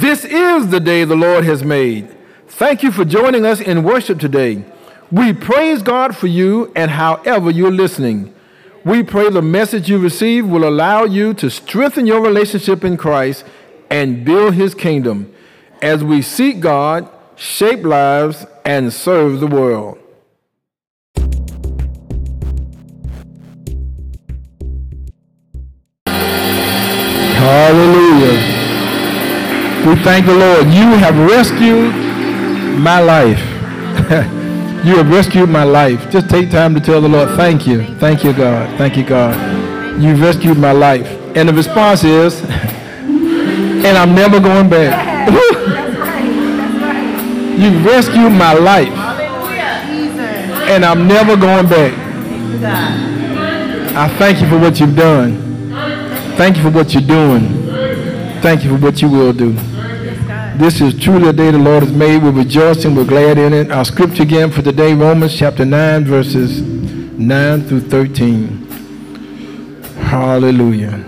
This is the day the Lord has made. Thank you for joining us in worship today. We praise God for you and however you're listening. We pray the message you receive will allow you to strengthen your relationship in Christ and build his kingdom as we seek God, shape lives, and serve the world. Hallelujah. We thank the Lord. You have rescued my life. You have rescued my life. Just take time to tell the Lord, thank you. Thank you, God. Thank you, God. You've rescued my life. And the response is, and I'm never going back. You've rescued my life. And I'm never going back. I thank you for what you've done. Thank you for what you're doing. Thank you for what you will do. This is truly a day the Lord has made. We're rejoicing. We're glad in it. Our scripture again for today, Romans chapter 9, verses 9 through 13. Hallelujah.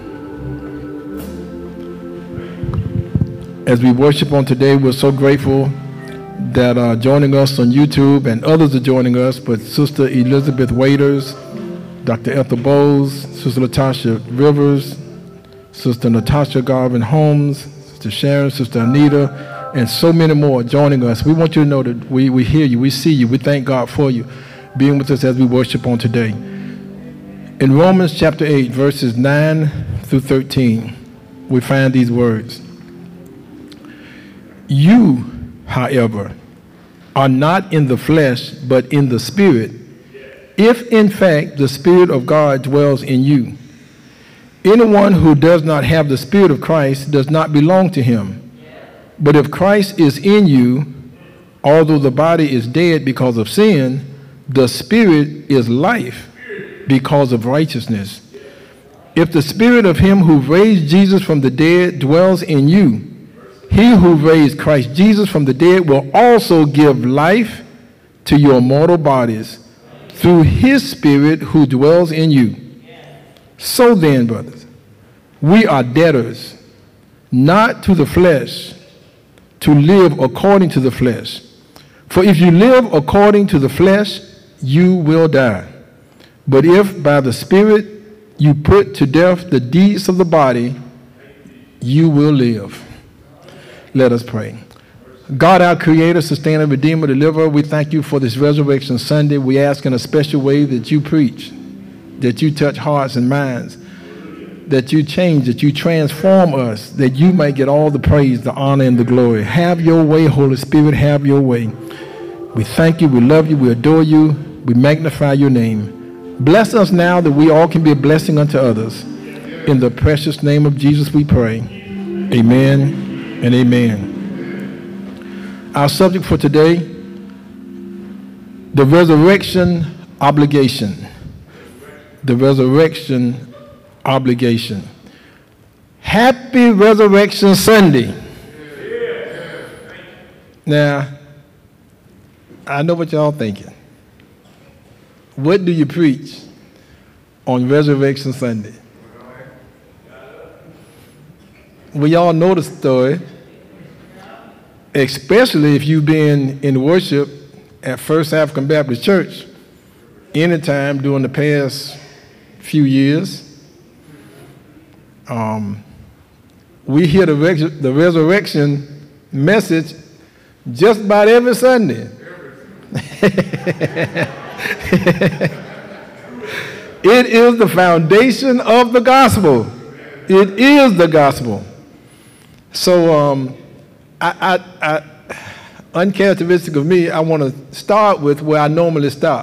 As we worship on today, we're so grateful that are joining us on YouTube, and others are joining us, but Sister Elizabeth Waiters, Dr. Ethel Bowles, Sister Latasha Rivers, Sister Natasha Garvin Holmes, Sister Sharon, Sister Anita, and so many more joining us. We want you to know that we hear you, we see you, we thank God for you being with us as we worship on today. In Romans chapter 8, verses 9 through 13, we find these words. You, however, are not in the flesh, but in the Spirit, if in fact the Spirit of God dwells in you. Anyone who does not have the Spirit of Christ does not belong to him. But if Christ is in you, although the body is dead because of sin, the Spirit is life because of righteousness. If the Spirit of him who raised Jesus from the dead dwells in you, he who raised Christ Jesus from the dead will also give life to your mortal bodies through his Spirit who dwells in you. So then, brothers, we are debtors, not to the flesh, to live according to the flesh. For if you live according to the flesh, you will die. But if by the Spirit you put to death the deeds of the body, you will live. Let us pray. God, our Creator, Sustainer, Redeemer, Deliverer, we thank you for this Resurrection Sunday. We ask in a special way that you preach, that you touch hearts and minds, that you change, that you transform us, that you might get all the praise, the honor, and the glory. Have your way, Holy Spirit, have your way. We thank you, we love you, we adore you, we magnify your name. Bless us now that we all can be a blessing unto others. In the precious name of Jesus we pray. Amen and amen. Our subject for today, the resurrection obligation. The resurrection obligation. Happy Resurrection Sunday. Now, I know what y'all thinking. What do you preach on Resurrection Sunday? We all know the story, especially if you've been in worship at First African Baptist Church anytime during the past few years. We hear the resurrection message just about every Sunday. It is the foundation of the gospel. It is the gospel. So uncharacteristic of me, I want to start with where I normally stop.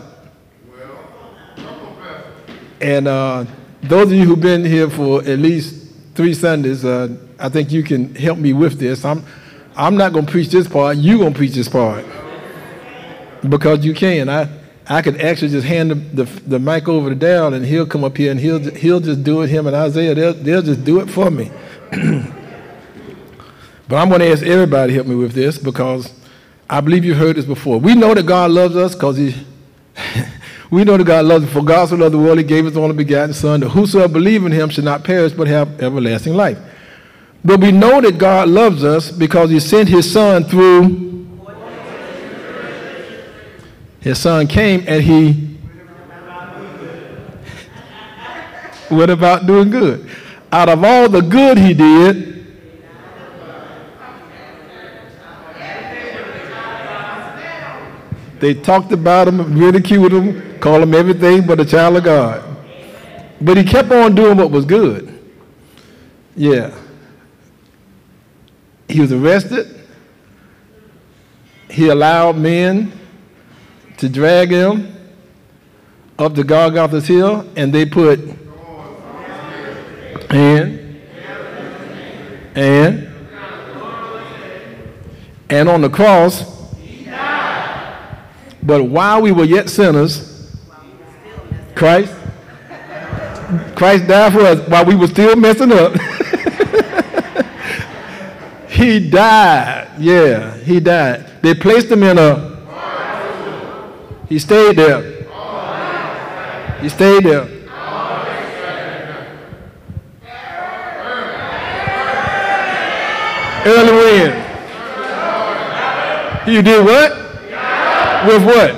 And those of you who've been here for at least 3 Sundays, I think you can help me with this. I'm not going to preach this part. You're going to preach this part. Because you can. I could actually just hand the mic over to Darryl, and he'll come up here, and he'll just do it. Him and Isaiah, they'll just do it for me. But I'm going to ask everybody to help me with this, because I believe you've heard this before. We know that God loves us because we know that God loves us. For God so loved the world, he gave his only begotten Son, that whosoever believes in him should not perish but have everlasting life. But we know that God loves us because he sent his son through. His son came and he went about doing good. Out of all the good he did, they talked about him, ridiculed him, called him everything but a child of God. But he kept on doing what was good. Yeah. He was arrested. He allowed men to drag him up to Golgotha's hill, and they put and on the cross. But while we were yet sinners, Christ died for us while we were still messing up. He died. Yeah, he died. They placed him in a... He stayed there. He stayed there. Early when? He did what? With what?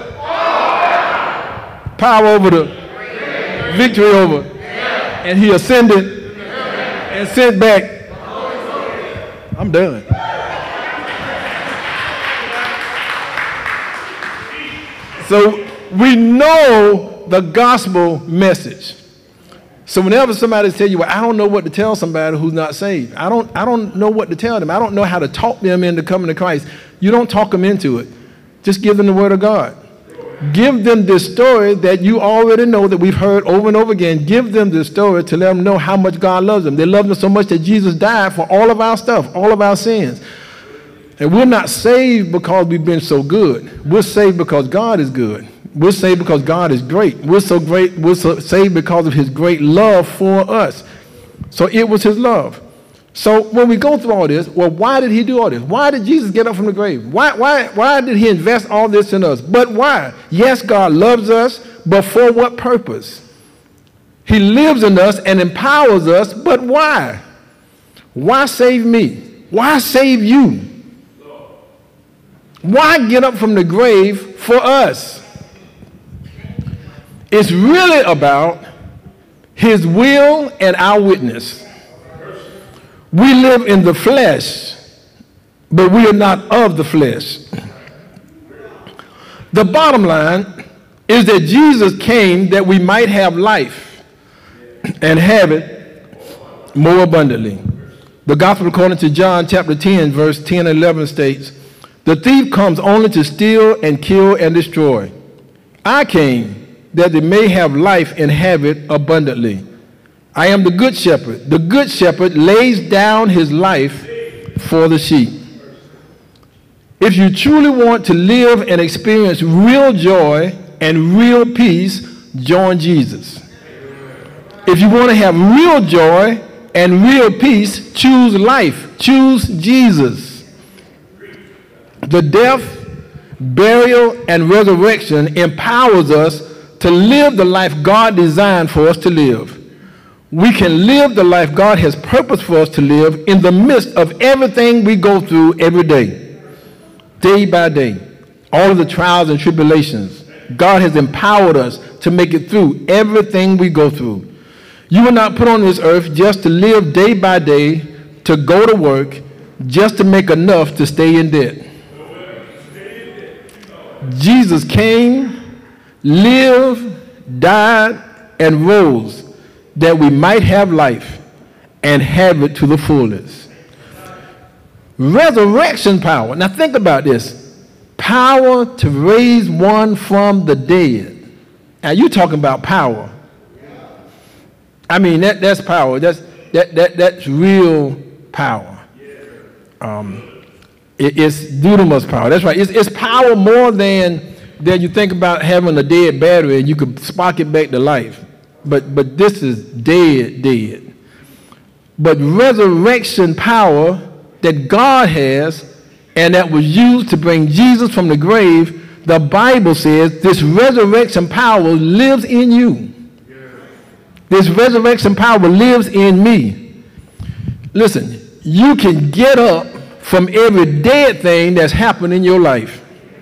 Power over the victory over. And he ascended and sent back. I'm done. So we know the gospel message. So whenever somebody tells you, well, I don't know what to tell somebody who's not saved. I don't know what to tell them. I don't know how to talk them into coming to Christ. You don't talk them into it. Just give them the word of God. Give them this story that you already know, that we've heard over and over again. Give them this story to let them know how much God loves them. They love them so much that Jesus died for all of our stuff, all of our sins. And we're not saved because we've been so good. We're saved because God is good. We're saved because God is great. We're so great. We're saved because of his great love for us. So it was his love. So when we go through all this, well, why did he do all this? Why did Jesus get up from the grave? Why did he invest all this in us? But why? Yes, God loves us, but for what purpose? He lives in us and empowers us, but why? Why save me? Why save you? Why get up from the grave for us? It's really about his will and our witness. We live in the flesh, but we are not of the flesh. The bottom line is that Jesus came that we might have life and have it more abundantly. The gospel according to John chapter 10, verse 10 and 11 states, the thief comes only to steal and kill and destroy. I came that they may have life and have it abundantly. I am the good shepherd. The good shepherd lays down his life for the sheep. If you truly want to live and experience real joy and real peace, join Jesus. If you want to have real joy and real peace, choose life. Choose Jesus. The death, burial, and resurrection empowers us to live the life God designed for us to live. We can live the life God has purposed for us to live in the midst of everything we go through every day, day by day. All of the trials and tribulations. God has empowered us to make it through everything we go through. You were not put on this earth just to live day by day, to go to work, just to make enough to stay in debt. Jesus came, lived, died, and rose that we might have life and have it to the fullest. Resurrection power. Now think about this. Power to raise one from the dead. Now you're talking about power. I mean, that's power. That's real power. It's dunamis power. That's right. It's power more than you think about having a dead battery and you could spark it back to life. But this is dead. But resurrection power that God has and that was used to bring Jesus from the grave, the Bible says this resurrection power lives in you. This resurrection power lives in me. Listen, you can get up from every dead thing that's happened in your life.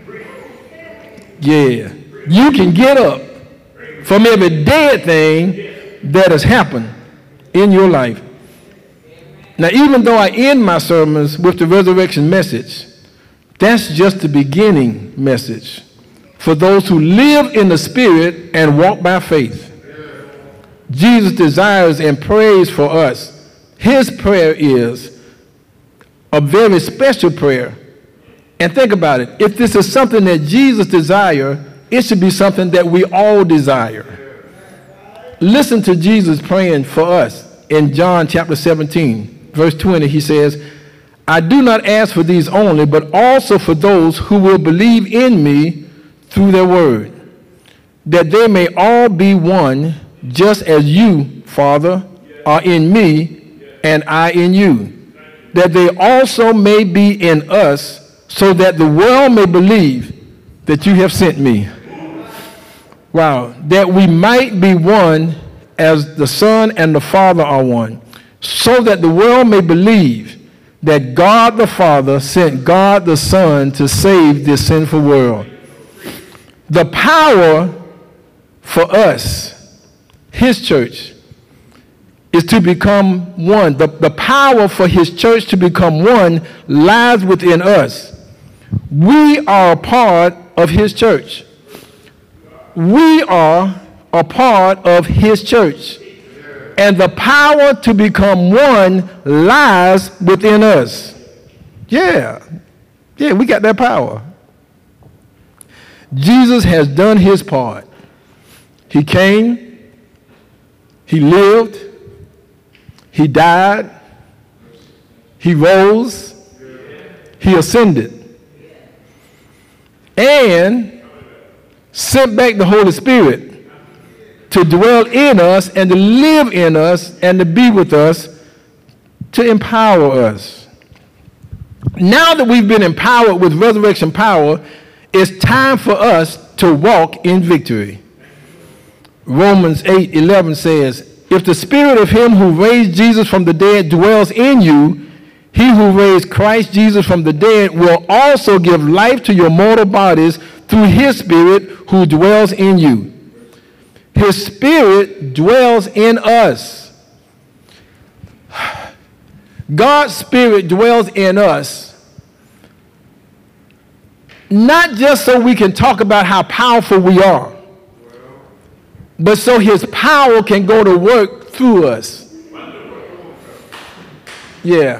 Yeah. You can get up from every dead thing that has happened in your life. Now, even though I end my sermons with the resurrection message, that's just the beginning message for those who live in the Spirit and walk by faith. Jesus desires and prays for us. His prayer is a very special prayer. And think about it. If this is something that Jesus desires, it should be something that we all desire. Listen to Jesus praying for us in John chapter 17, verse 20. He says, I do not ask for these only, but also for those who will believe in me through their word, that they may all be one, just as you, Father, are in me and I in you, that they also may be in us, so that the world may believe that you have sent me. Wow. That we might be one as the Son and the Father are one, so that the world may believe that God the Father sent God the Son to save this sinful world. The power for us, his church, is to become one. The power for his church to become one lies within us. We are a part of his church. We are a part of his church. And the power to become one lies within us. Yeah, we got that power. Jesus has done his part. He came, he lived, he died, he rose, he ascended, and sent back the Holy Spirit to dwell in us and to live in us and to be with us, to empower us. Now that we've been empowered with resurrection power, it's time for us to walk in victory. Romans 8:11 says, if the spirit of him who raised Jesus from the dead dwells in you, he who raised Christ Jesus from the dead will also give life to your mortal bodies through his spirit who dwells in you. His spirit dwells in us. God's spirit dwells in us, not just so we can talk about how powerful we are, but so his power can go to work through us. Yeah.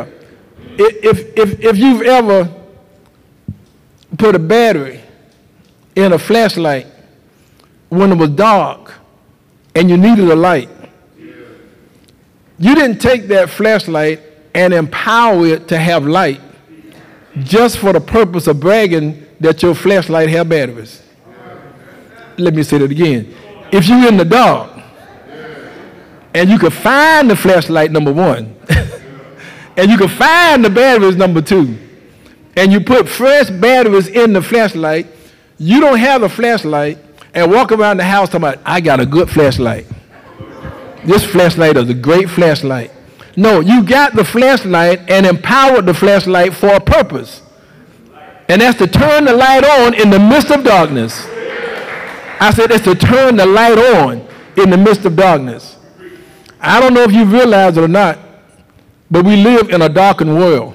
If you've ever put a battery in a flashlight when it was dark and you needed a light, you didn't take that flashlight and empower it to have light just for the purpose of bragging that your flashlight had batteries. Let me say that again. If you're in the dark and you can find the flashlight, number one, and you can find the batteries, number two, and you put fresh batteries in the flashlight, you don't have a flashlight and walk around the house talking about, I got a good flashlight. This flashlight is a great flashlight. No, you got the flashlight and empowered the flashlight for a purpose. And that's to turn the light on in the midst of darkness. I said it's to turn the light on in the midst of darkness. I don't know if you realize it or not, but we live in a darkened world.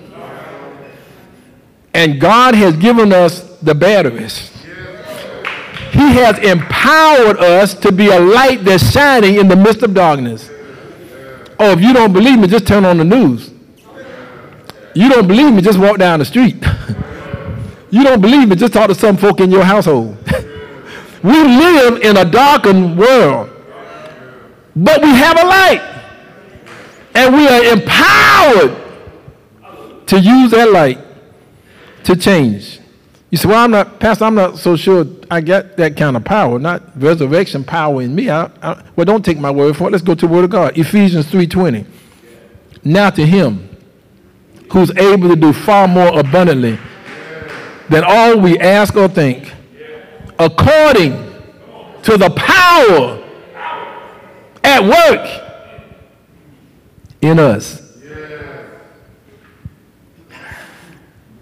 And God has given us the batteries. He has empowered us to be a light that's shining in the midst of darkness. Oh, if you don't believe me, just turn on the news. You don't believe me, just walk down the street. You don't believe me, just talk to some folk in your household. We live in a darkened world, but we have a light. And we are empowered to use that light to change. You say, well, Pastor, I'm not so sure I got that kind of power, not resurrection power in me. Well, don't take my word for it. Let's go to the Word of God. Ephesians 3:20. Now to him who's able to do far more abundantly than all we ask or think, according to the power at work in us.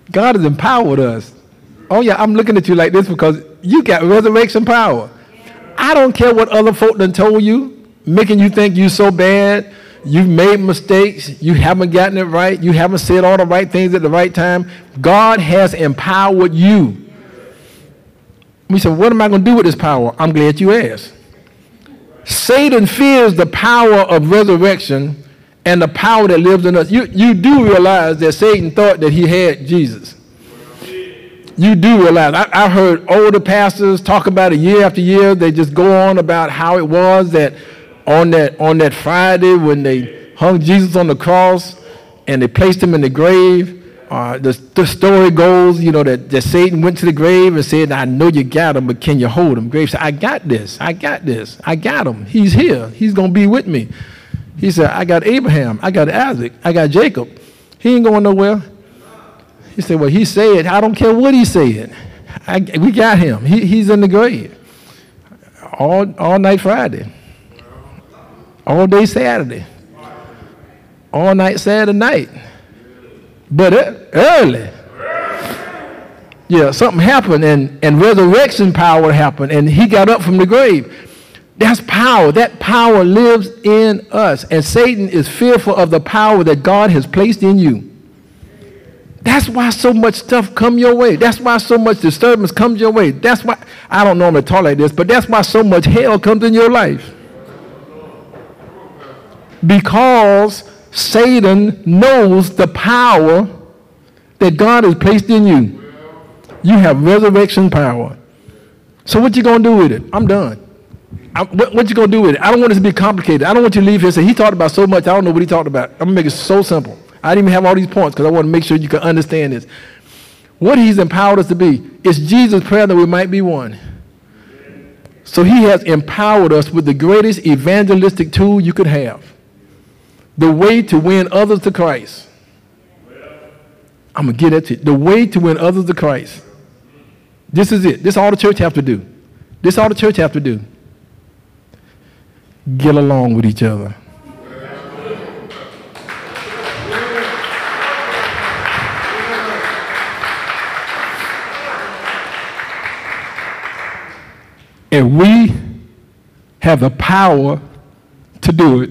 God has empowered us. Oh, yeah, I'm looking at you like this because you got resurrection power. I don't care what other folk done told you, making you think you so bad. You've made mistakes. You haven't gotten it right. You haven't said all the right things at the right time. God has empowered you. We said, what am I going to do with this power? I'm glad you asked. Satan fears the power of resurrection and the power that lives in us. You do realize that Satan thought that he had Jesus. You do realize. I heard older pastors talk about it year after year. They just go on about how it was that on that Friday when they hung Jesus on the cross and they placed him in the grave. The story goes, that Satan went to the grave and said, I know you got him, but can you hold him? Grave said, I got this. I got him. He's here. He's going to be with me. He said, I got Abraham. I got Isaac. I got Jacob. He ain't going nowhere. He said, well, he said, I don't care what he said. We got him. He's in the grave. All night Friday. All day Saturday. All night Saturday night. But early. Yeah, something happened and resurrection power happened and he got up from the grave. That's power. That power lives in us. And Satan is fearful of the power that God has placed in you. That's why so much stuff come your way. That's why so much disturbance comes your way. That's why, I don't normally talk like this, but that's why so much hell comes in your life. Because Satan knows the power that God has placed in you. You have resurrection power. So what you going to do with it? I'm done. What you going to do with it? I don't want it to be complicated. I don't want you to leave here and say, he talked about so much, I don't know what he talked about. I'm going to make it so simple. I didn't even have all these points because I want to make sure you can understand this. What he's empowered us to be is Jesus' prayer that we might be one. So he has empowered us with the greatest evangelistic tool you could have. The way to win others to Christ. I'm going to get into it. The way to win others to Christ. This is it. This is all the church have to do. This is all the church have to do. Get along with each other. And we have the power to do it.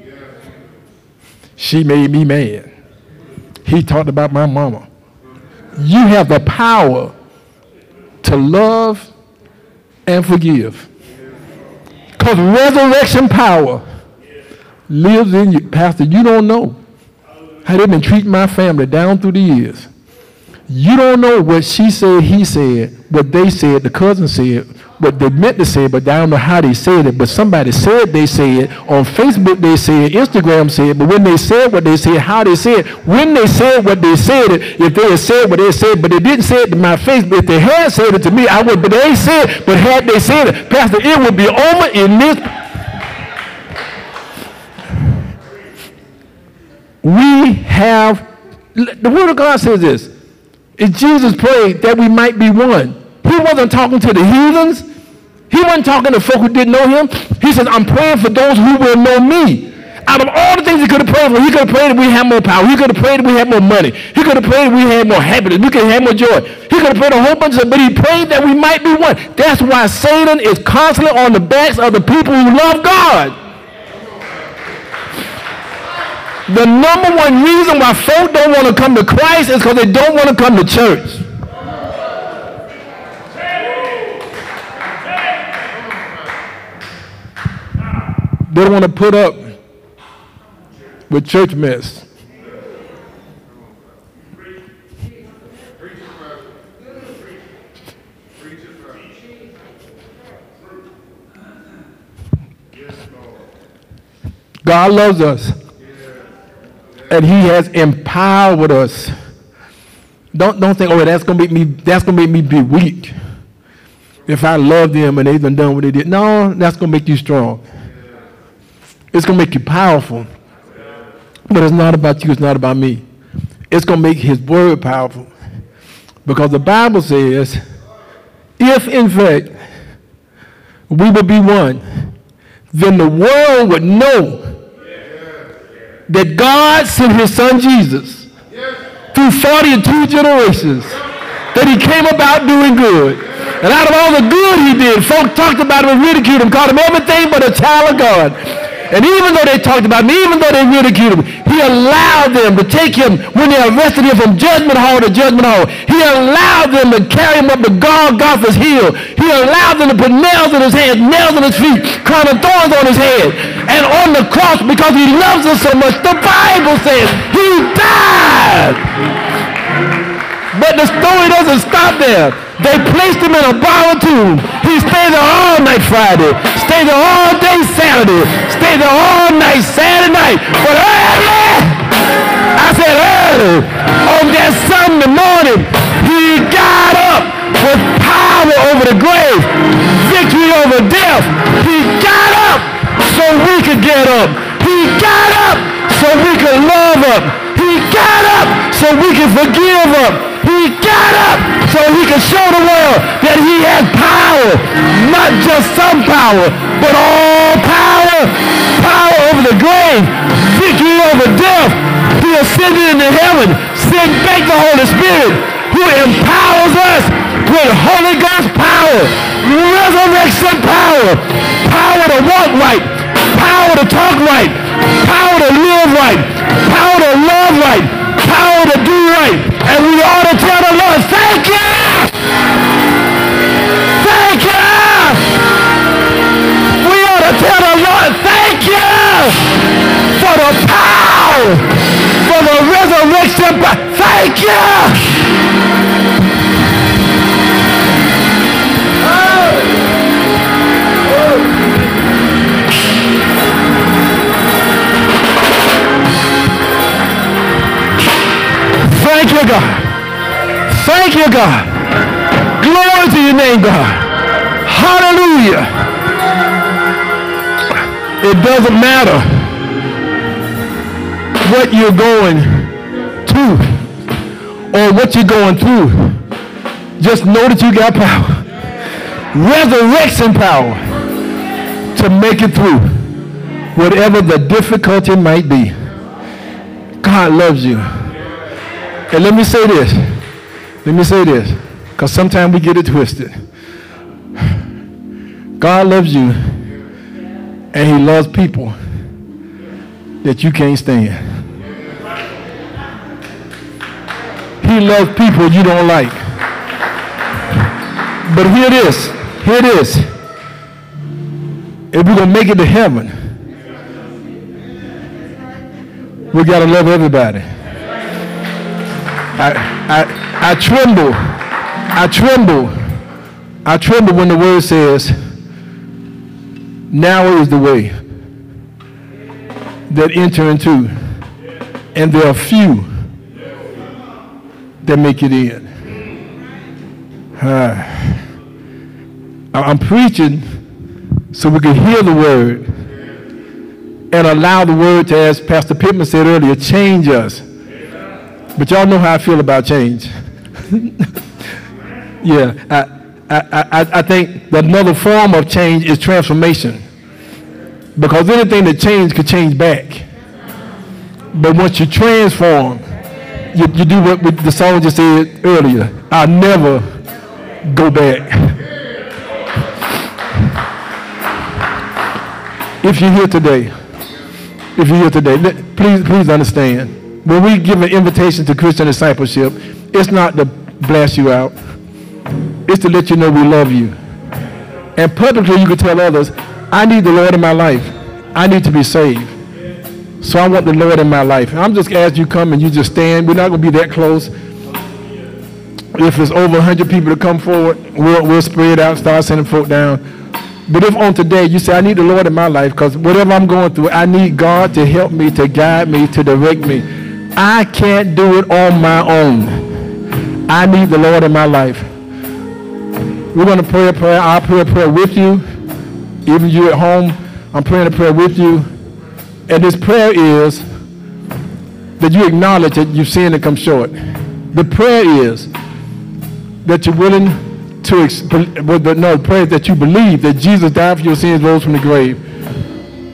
She made me mad. He talked about my mama. You have the power to love and forgive. Because resurrection power lives in you. Pastor, you don't know how they've been treating my family down through the years. You don't know what she said, he said, what they said, the cousin said, what they meant to say, but I don't know how they said it. But somebody said they said, on Facebook they said, Instagram said, but when they said what they said, how they said, when they said what they said, if they had said what they said, but they didn't say it to my face, but if they had said it to me, I would, but they ain't said it, but had they said it, Pastor, it would be over in this. We have, the Word of God says this, is Jesus prayed that we might be one. He wasn't talking to the heathens. He wasn't talking to folk who didn't know him. He said, I'm praying for those who will know me. Out of all the things he could have prayed for, he could have prayed that we have more power. He could have prayed that we have more money. He could have prayed that we had more happiness. We could have more joy. He could have prayed a whole bunch of stuff, but he prayed that we might be one. That's why Satan is constantly on the backs of the people who love God. The number one reason why folk don't want to come to Christ is because they don't want to come to church. They don't want to put up with church mess. God loves us. And he has empowered us. Don't think, oh, that's gonna make me be weak. If I love them and they've done what they did. No, that's gonna make you strong. It's going to make you powerful. But it's not about you. It's not about me. It's going to make his word powerful. Because the Bible says, if in fact we would be one, then the world would know that God sent his son Jesus to through 42 generations that he came about doing good. And out of all the good he did, folk talked about him and ridiculed him, called him everything but a child of God. And even though they talked about him, even though they ridiculed him, he allowed them to take him, when they arrested him, from judgment hall to judgment hall. He allowed them to carry him up to Golgotha's hill. He allowed them to put nails in his hands, nails in his feet, crown of thorns on his head. And on the cross, because he loves us so much, the Bible says he died. But the story doesn't stop there. They placed him in a borrowed tomb. He stayed there all night Friday, stayed there all day Saturday, stayed there all night Saturday night. But early, I said early, on that Sunday morning, he got up with power over the grave, victory over death. He got up so we could get up. He got up so we could love up. He got up so we could forgive up. He got up so he could show the world that he had power, not just some power, but all power, power over the grave, victory over death. He ascended into heaven, sent back the Holy Spirit, who empowers us with Holy Ghost power, resurrection power, power to walk right, power to talk right, power to live right, power to love right, power to do right. And we ought to tell the Lord, thank you! Thank you! We ought to tell the Lord, thank you for the power, for the resurrection. Thank you! Thank you, God. Thank you, God. Glory to your name, God. Hallelujah. It doesn't matter what you're going to or what you're going through. Just know that you got power. Resurrection power to make it through whatever the difficulty might be. God loves you. And let me say this, because sometimes we get it twisted. God loves you, and he loves people that you can't stand. He loves people you don't like. But here it is. If we're going to make it to heaven, we got to love everybody. I tremble when the word says, narrow is the way that enter into, and there are few that make it in. I'm preaching so we can hear the word and allow the word to, as Pastor Pittman said earlier, change us. But y'all know how I feel about change. Yeah, I think that another form of change is transformation. Because anything that changes could change back. But once you transform, you do what the song just said earlier. I'll never go back. If you're here today, please understand. When we give an invitation to Christian discipleship, it's not to blast you out. It's to let you know we love you. And publicly you can tell others, I need the Lord in my life. I need to be saved. So I want the Lord in my life. And I'm just asking you come and you just stand. We're not going to be that close. If there's over 100 people to come forward, we'll spread out, start sending folk down. But if on today you say, I need the Lord in my life, because whatever I'm going through, I need God to help me, to guide me, to direct me. I can't do it on my own. I need the Lord in my life. We're going to pray a prayer. I'll pray a prayer with you. Even you at home, I'm praying a prayer with you. And this prayer is that you acknowledge that you've sinned and come short. The prayer is that you're willing to, the prayer is that you believe that Jesus died for your sins, rose from the grave.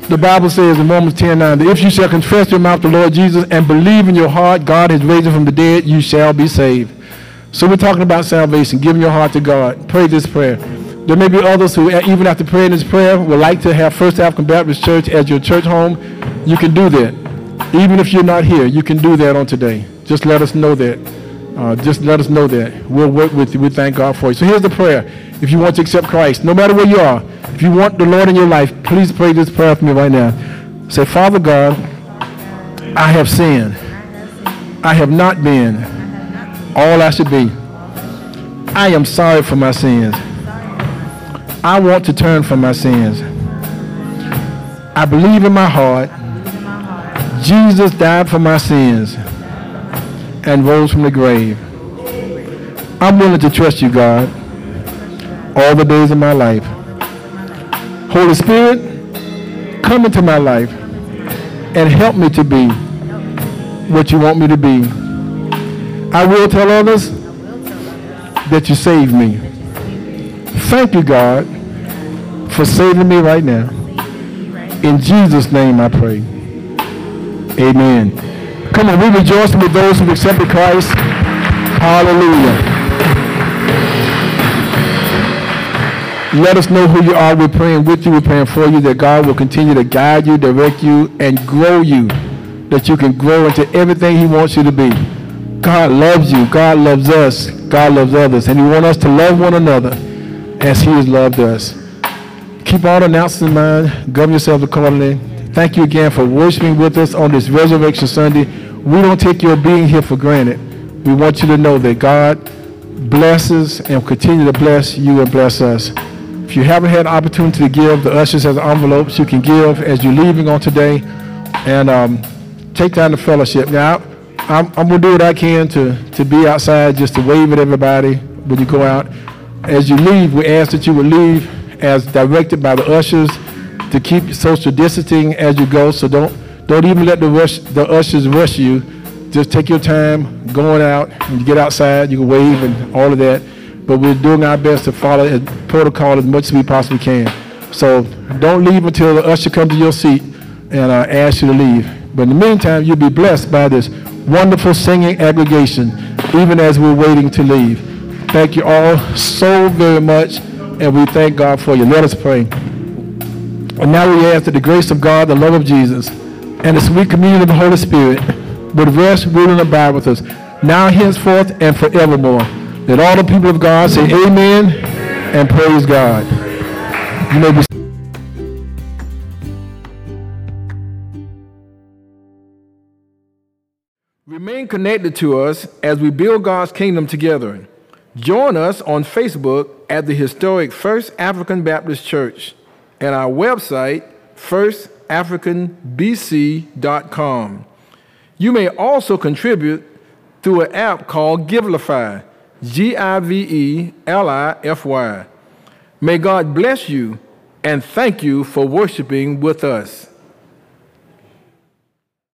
The Bible says in Romans 10:9 that if you shall confess with your mouth the Lord Jesus and believe in your heart God has raised him from the dead, you shall be saved. So we're talking about salvation, giving your heart to God. Pray this prayer. There may be others who, even after praying this prayer, would like to have First African Baptist Church as your church home. You can do that. Even if you're not here, you can do that on today. Just let us know that. Just let us know that. We'll work with you. We thank God for you. So here's the prayer. If you want to accept Christ, no matter where you are, if you want the Lord in your life, please pray this prayer for me right now. Say, Father God, I have sinned. I have not been all I should be. I am sorry for my sins. I want to turn from my sins. I believe in my heart Jesus died for my sins and rose from the grave. I'm willing to trust you, God, all the days of my life. Holy Spirit, come into my life and help me to be what you want me to be. I will tell others that you saved me. Thank you, God, for saving me right now. In Jesus' name I pray. Amen. Come on, we rejoice with those who accepted Christ. Hallelujah. Let us know who you are. We're praying with you. We're praying for you, that God will continue to guide you, direct you, and grow you, that you can grow into everything he wants you to be. God loves you. God loves us. God loves others. And he wants us to love one another as he has loved us. Keep all the announcements in mind. Govern yourself accordingly. Thank you again for worshiping with us on this Resurrection Sunday. We don't take your being here for granted. We want you to know that God blesses and will continue to bless you and bless us. If you haven't had an opportunity to give, the ushers has envelopes you can give as you're leaving on today, and take time to fellowship. Now, I'm going to do what I can to be outside just to wave at everybody when you go out. As you leave, we ask that you would leave as directed by the ushers, to keep social distancing as you go. So don't even let the ushers rush you. Just take your time going out. When you get outside, you can wave and all of that. But we're doing our best to follow the protocol as much as we possibly can. So don't leave until the usher comes to your seat and asks you to leave. But in the meantime, you'll be blessed by this wonderful singing aggregation, even as we're waiting to leave. Thank you all so very much, and we thank God for you. Let us pray. And now we ask that the grace of God, the love of Jesus, and the sweet communion of the Holy Spirit would rest, rule, and abide with us, now, henceforth, and forevermore. That all the people of God say amen and praise God. You may be Remain connected to us as we build God's kingdom together. Join us on Facebook at the historic First African Baptist Church and our website, firstafricanbc.com. You may also contribute through an app called Givelify, Givelify. May God bless you, and thank you for worshiping with us.